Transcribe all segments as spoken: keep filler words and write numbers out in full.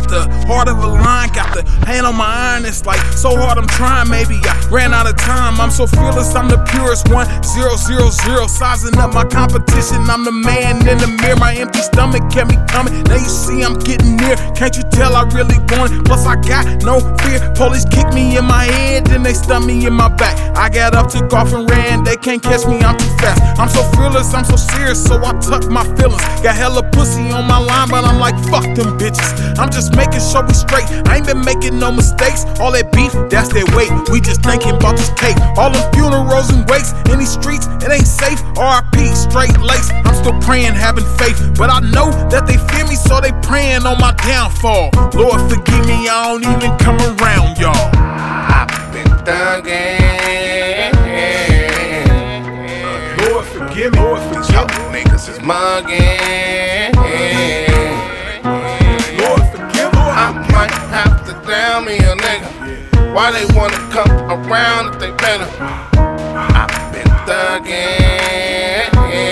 got the heart of a lion, got the hand on my iron. It's like so hard I'm trying, maybe I ran out of time. I'm so fearless, I'm the purest one. Zero, zero, zero, sizing up my competition. I'm the man in the mirror, my empty stomach kept me coming. Now you see I'm getting near, can't you tell I really want it? Plus I got no fear. Police kick me in my head, then they stun me in my back. I got up, took off and ran, they can't catch me, I'm too fast. I'm so fearless, I'm so serious, so I tuck my feelings. Got hella pussy on my line, but I'm like, fuck them bitches. I'm just making sure we straight, I ain't been making no mistakes. All that beef, that's their weight, we just thinking about this cake. All them funerals and wakes, in these streets, it ain't safe. R I P, straight lace, I'm still praying, having faith. But I know that they fear me, so they praying on my downfall. Lord forgive me, I don't even come around, y'all. I've been thugging. Lord forgive me, Lord forgive me. Y'all niggas is mugging. Lord forgive me. I might have to down me a nigga. Why they wanna come around if they better? I've been thugging.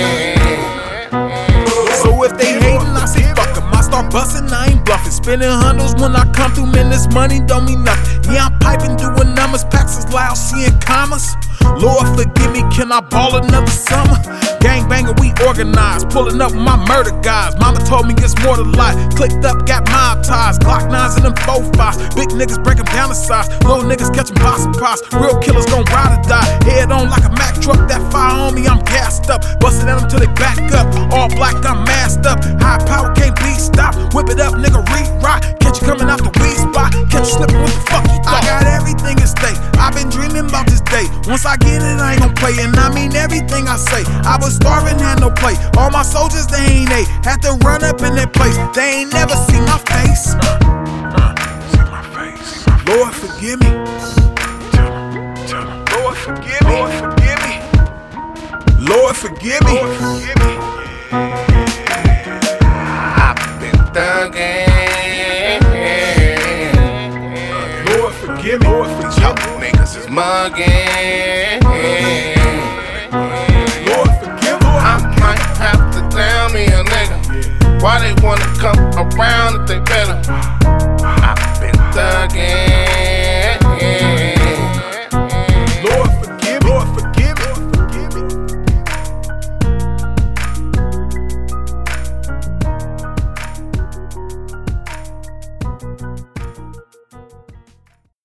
So if they hatin', I say fuck 'em. I start bustin', I ain't bluffing. Spending hundreds when I come through, man, this money don't mean nothing. Yeah, I'm piping, doing numbers, packs is loud, seeing commas. Lord forgive me, can I ball another summer? Gangbanger, we organized, pulling up with my murder guys. Mama told me it's more to life. Clicked up, got mob ties, Glock nines and them four fives. Big niggas break them down to size, little niggas catch them by surprise. Real killers gon' ride or die, head on like a Mack truck. That fire on me, I'm gassed up, bustin' at them till they back up. All black, I'm masked up, high power can't be stopped. Whip it up, nigga, re-rock. Catch you coming out the weed spot, catch you slipping, what the fuck you thought? I got everything at stake, I've been dreaming about this day. Once I get it, I ain't gon' play, and I mean everything I say. I was starving, had no plate. All my soldiers, they ain't ate. Had to run up in that place. They ain't never seen my face. Uh, uh, see my face. Lord forgive me. Tell 'em. Lord forgive me. Lord forgive me. Lord forgive me. Lord forgive me. I've been thugging. Lord forgive me. Lord forgive me. Y'all niggas is mugging.